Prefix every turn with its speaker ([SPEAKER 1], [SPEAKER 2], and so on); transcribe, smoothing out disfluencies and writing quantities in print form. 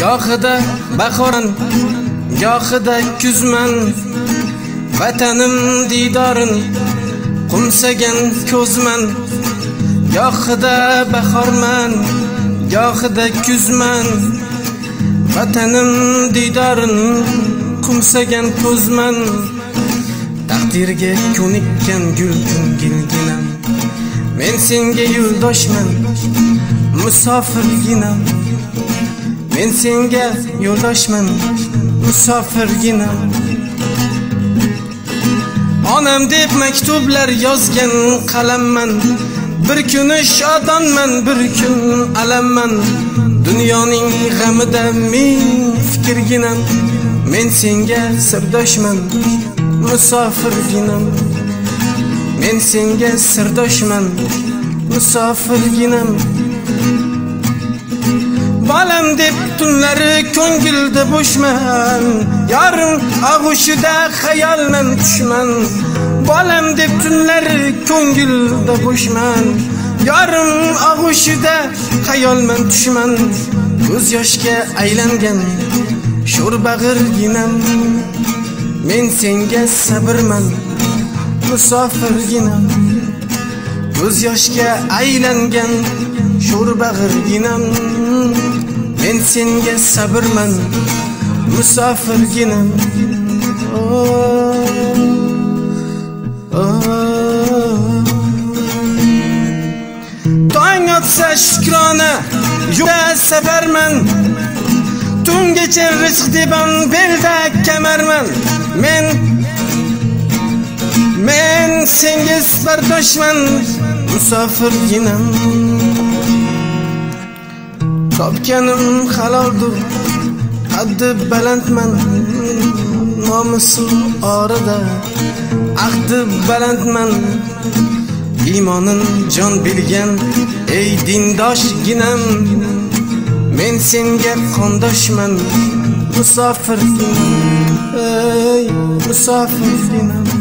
[SPEAKER 1] Gohida bahorman, gohida kuzman. Vatanim didorin qumsagan ko'zman. Gohida bahorman, gohida kuzman. Vatanim didorin qumsagan ko'zman. Taqdirga ko'nikkan guldim gilginam. Men senga yo'ldoshman, musofirginam. Men senga yo'ldoshman, musofirginam. Onam deb maktublar yozgan qalamman. Bir kuni shodonman, bir kun alamman. Dunyoning g'amida men fikrginam. Men senga sirdoshman, musofirginam. Men senga sirdoshman, musofirginam. Bolam deb tunlari ko'ngilda bo'shman. Yarim og'ushida xayolman tushman. Bolam deb tunlari ko'ngilda bo'shman. Yarim og'ushida xayolman tushman. Ko'z yoshga aylangan sho'r bag'irginam. Men senga sabrman, musofirginam. Ko'z yoshga aylangan sho'r bag'irginam. Men senga sabrman, musofirginam. Tong otsa shukrona yo'lda safarman. Tungacha rizq debam belda kamarman. Men senga bardoshman, musofirginam. Topganim haloldir, qaddi balandman. Nomusim orida ahdi balandman. Iymonin jon bilgan ey dindoshginam. Men senga qondoshman, musofirginam. Ey musofirginam.